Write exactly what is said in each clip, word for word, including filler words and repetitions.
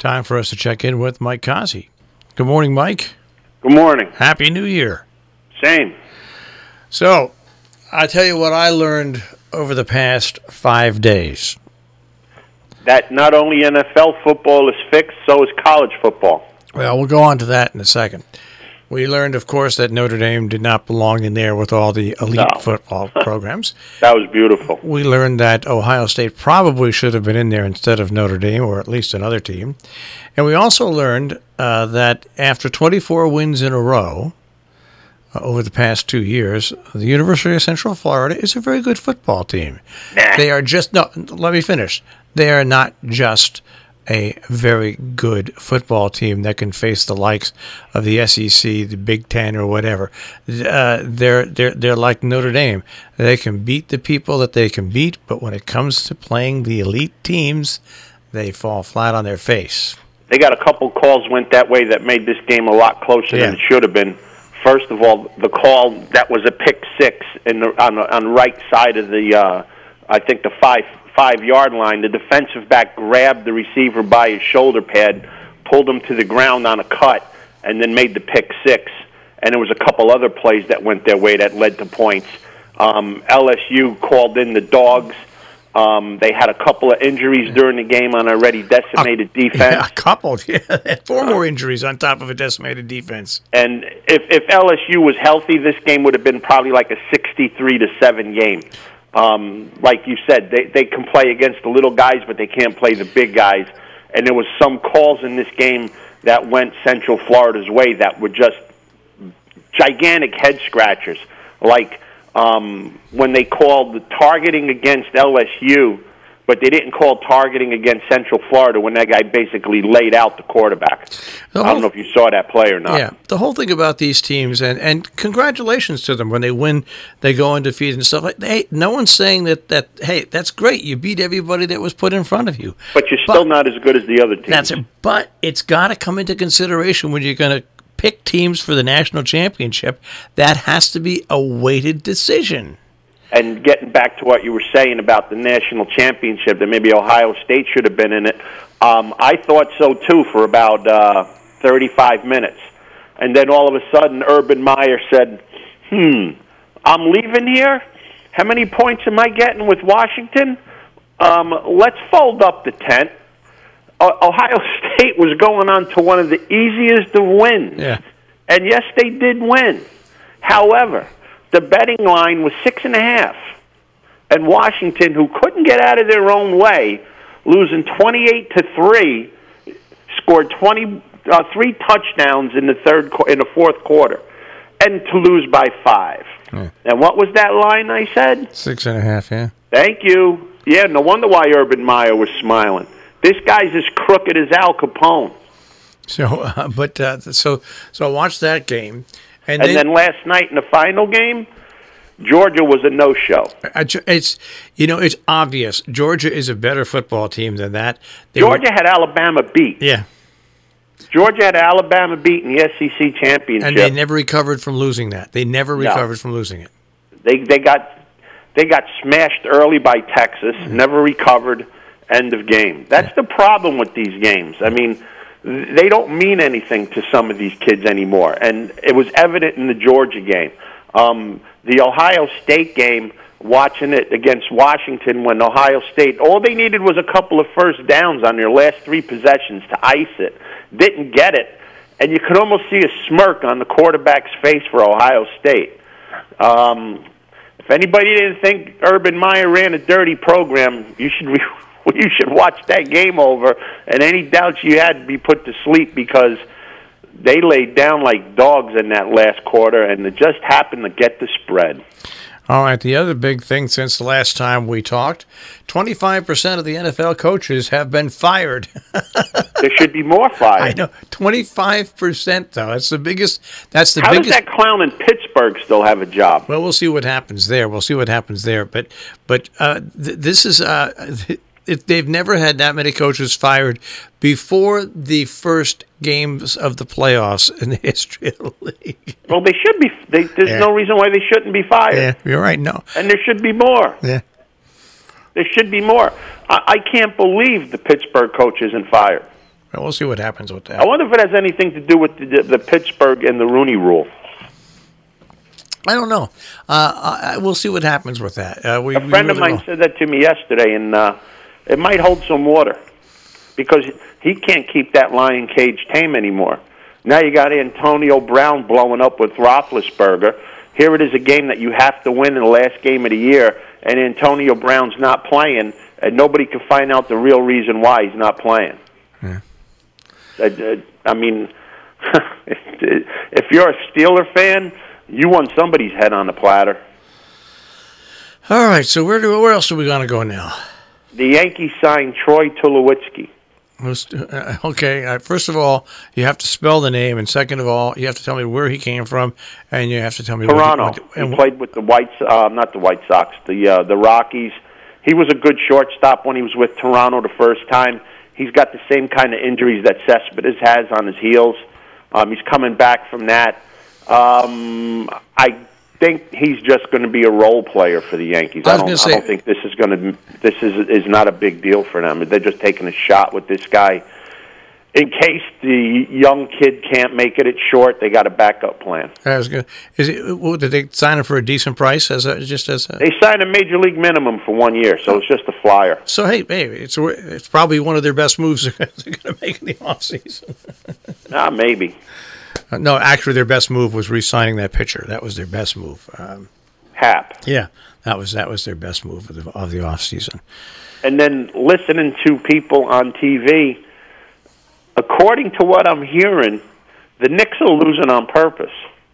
Time for us to check in with Mike Kazi. Good morning, Mike. Good morning. Happy New Year. Same. So, I tell you what I learned over the past five days. That not only N F L football is fixed, so is college football. Well, we'll go on to that in a second. We learned, of course, that Notre Dame did not belong in there with all the elite No. football programs. That was beautiful. We learned that Ohio State probably should have been in there instead of Notre Dame, or at least another team. And we also learned uh, that after twenty-four wins in a row uh, over the past two years, the University of Central Florida is a very good football team. Nah. They are just, no, let me finish. They are not just a very good football team that can face the likes of the S E C, the Big Ten, or whatever. Uh, they're they're they're like Notre Dame. They can beat the people that they can beat, but when it comes to playing the elite teams, they fall flat on their face. They got a couple calls went that way that made this game a lot closer Yeah. than it should have been. First of all, the call that was a pick six in the, on the on the right side of the, uh, I think the five. five-yard line, the defensive back grabbed the receiver by his shoulder pad, pulled him to the ground on a cut, and then made the pick six. And there was a couple other plays that went their way that led to points. Um, L S U called in the dogs. Um, they had a couple of injuries during the game on already decimated a, defense. Yeah, a couple. Yeah, four more injuries on top of a decimated defense. And if, if L S U was healthy, this game would have been probably like a sixty-three to seven game. Um, like you said, they, they can play against the little guys, but they can't play the big guys. And there was some calls in this game that went Central Florida's way that were just gigantic head scratchers. Like um, when they called the targeting against L S U, but they didn't call targeting against Central Florida when that guy basically laid out the quarterback. The I whole, don't know if you saw that play or not. Yeah, the whole thing about these teams, and, and congratulations to them when they win, they go undefeated and stuff like that. Hey, no one's saying that, that, hey, that's great. You beat everybody that was put in front of you. But you're But- still not as good as the other teams. That's it. But it's got to come into consideration when you're going to pick teams for the national championship. That has to be a weighted decision. And getting back to what you were saying about the national championship, that maybe Ohio State should have been in it, um, I thought so too for about uh, thirty-five minutes. And then all of a sudden, Urban Meyer said, hmm, I'm leaving here? How many points am I getting with Washington? Um, let's fold up the tent. O- Ohio State was going on to one of the easiest of wins. Yeah. And yes, they did win. However, the betting line was six and a half. And Washington, who couldn't get out of their own way, losing twenty-eight to three, scored twenty, uh, three touchdowns in the third, qu- in the fourth quarter, and to lose by five. Yeah. And what was that line I said? Six and a half, yeah. Thank you. Yeah, no wonder why Urban Meyer was smiling. This guy's as crooked as Al Capone. So, uh, but uh, so so I watched that game, and, And then, then last night in the final game, Georgia was a no-show. I ju- it's you know it's obvious Georgia is a better football team than that. They Georgia were- had Alabama beat. yeah, Georgia had Alabama beat in the S E C championship. and they never recovered from losing that. They never No. recovered from losing it. They they got they got smashed early by Texas. Never recovered. End of game. That's the problem with these games. I mean, they don't mean anything to some of these kids anymore, and it was evident in the Georgia game. Um, the Ohio State game, watching it against Washington, when Ohio State, all they needed was a couple of first downs on their last three possessions to ice it. Didn't get it, and you could almost see a smirk on the quarterback's face for Ohio State. Um, if anybody didn't think Urban Meyer ran a dirty program, you should re- you should watch that game over, and any doubts you had be put to sleep, because they laid down like dogs in that last quarter, and it just happened to get the spread. All right, the other big thing since the last time we talked, twenty-five percent of the N F L coaches have been fired. There should be more fired. I know, twenty-five percent though. That's the biggest. That's the How biggest. does that clown in Pittsburgh still have a job? Well, we'll see what happens there. We'll see what happens there. But, but uh, th- this is. Uh, If they've never had that many coaches fired before the first games of the playoffs in the history of the league. Well, they should be. They, there's Yeah. no reason why they shouldn't be fired. Yeah, you're right. No. And there should be more. Yeah. There should be more. I, I can't believe the Pittsburgh coach isn't fired. Well, we'll see what happens with that. I wonder if it has anything to do with the, the Pittsburgh and the Rooney Rule. I don't know. Uh, I, we'll see what happens with that. Uh, we, a friend we of mine know. said that to me yesterday, and uh, it might hold some water because he can't keep that lion cage tame anymore. Now you got Antonio Brown blowing up with Roethlisberger. Here it is, a game that you have to win in the last game of the year, and Antonio Brown's not playing, and nobody can find out the real reason why he's not playing. Yeah. I, I mean, if you're a Steeler fan, you want somebody's head on the platter. All right, so where do where else are we going to go now? The Yankees signed Troy Tulowitzki. Okay, uh, first of all, you have to spell the name, and second of all, you have to tell me where he came from, and you have to tell me Toronto. What he, what, and he played with the White, uh, not the White Sox, the uh, the Rockies. He was a good shortstop when he was with Toronto the first time. He's got the same kind of injuries that Cespedes has on his heels. Um, he's coming back from that. Um, I think he's just going to be a role player for the Yankees. I, I don't. say, I don't think this is going to. This is is not a big deal for them. They're just taking a shot with this guy in case the young kid can't make it at short. They got a backup plan. That was good. Is it? Well, did they sign him for a decent price? As a, just as a, they signed a major league minimum for one year, so it's just a flyer. So hey, hey, it's it's probably one of their best moves they're going to make in the offseason. Ah, maybe. Uh, no, actually, their best move was re-signing that pitcher. That was their best move. Um, Hap. Yeah, that was that was their best move of the of the offseason. And then listening to people on T V, according to what I'm hearing, the Knicks are losing on purpose.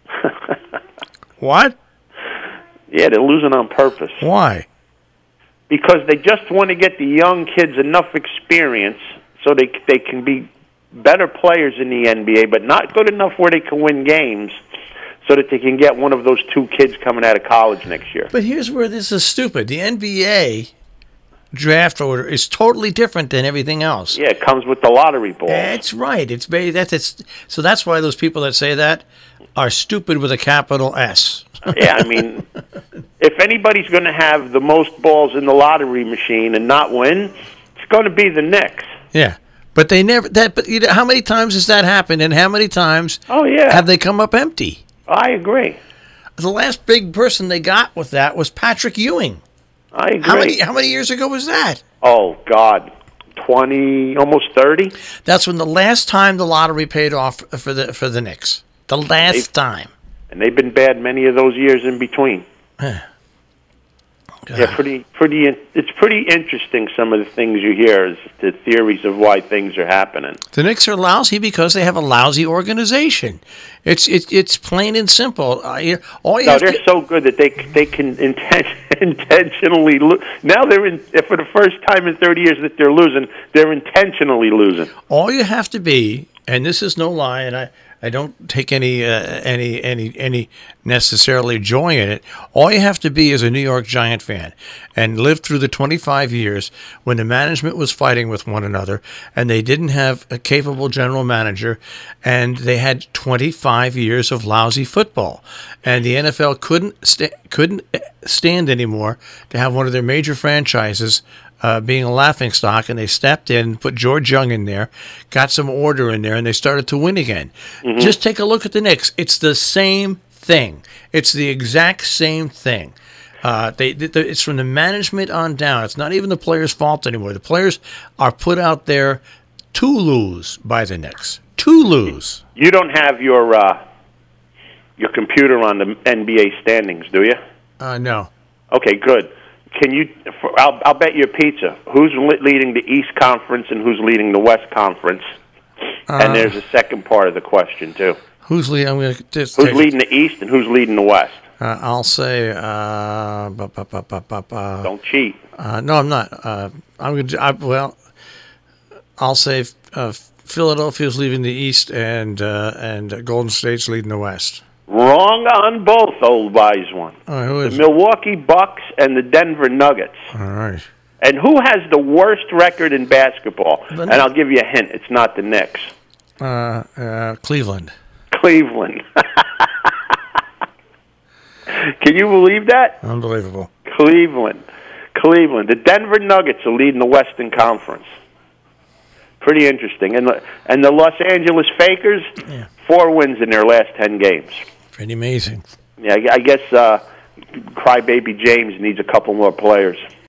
What? Yeah, they're losing on purpose. Why? Because they just want to get the young kids enough experience so they they can be better players in the N B A, but not good enough where they can win games so that they can get one of those two kids coming out of college next year. But here's where this is stupid. The N B A draft order is totally different than everything else. Yeah, it comes with the lottery ball. That's right. It's that's it's so that's why those people that say that are stupid with a capital S. Yeah, I mean, if anybody's going to have the most balls in the lottery machine and not win, it's going to be the Knicks. Yeah. But they never that. But you know, how many times has that happened, and how many times? Oh yeah, have they come up empty? I agree. The last big person they got with that was Patrick Ewing. I agree. How many how many years ago was that? Oh God, twenty, almost thirty. That's when the last time the lottery paid off for the for the Knicks. The last they've, time. And they've been bad many of those years in between. Yeah, pretty, pretty. It's pretty interesting. Some of the things you hear is the theories of why things are happening. The Knicks are lousy because they have a lousy organization. It's it, it's plain and simple. Uh, all you no, have they're to, so good that they they can inten- intentionally lose. Now they're in for the first time in thirty years that they're losing. They're intentionally losing. All you have to be, and this is no lie, and I. I don't take any uh, any any any necessarily joy in it. All you have to be is a New York Giant fan and live through the twenty-five years when the management was fighting with one another and they didn't have a capable general manager and they had twenty-five years of lousy football and the N F L couldn't sta- couldn't stand anymore to have one of their major franchises Uh, being a laughingstock, and they stepped in, put George Young in there, got some order in there, and they started to win again. Mm-hmm. Just take a look at the Knicks. It's the same thing. It's the exact same thing. Uh, they, they, it's from the management on down. It's not even the players' fault anymore. The players are put out there to lose by the Knicks. To lose. You don't have your uh, your computer on the N B A standings, do you? Uh, no. Okay, good. Can you? I'll, I'll bet you a pizza. Who's leading the East Conference and who's leading the West Conference? Uh, and there's a second part of the question too. Who's leading? I'm gonna just who's leading the East and who's leading the West? Uh, I'll say. Uh, bu- bu- bu- bu- bu- bu- Don't cheat. Uh, no, I'm not. Uh, I'm gonna. I, well, I'll say uh, Philadelphia's leading the East and uh, and Golden State's leading the West. Wrong on both, old wise one. Oh, who is the Milwaukee Bucks and the Denver Nuggets. All right. And who has the worst record in basketball? The and I'll give you a hint. It's not the Knicks. Uh, uh, Cleveland. Cleveland. Can you believe that? Unbelievable. Cleveland. Cleveland. The Denver Nuggets are leading the Western Conference. pretty interesting. And the, and the Los Angeles Fakers, Yeah. four wins in their last ten games. Pretty amazing. Yeah, I, I guess uh, Crybaby James needs a couple more players.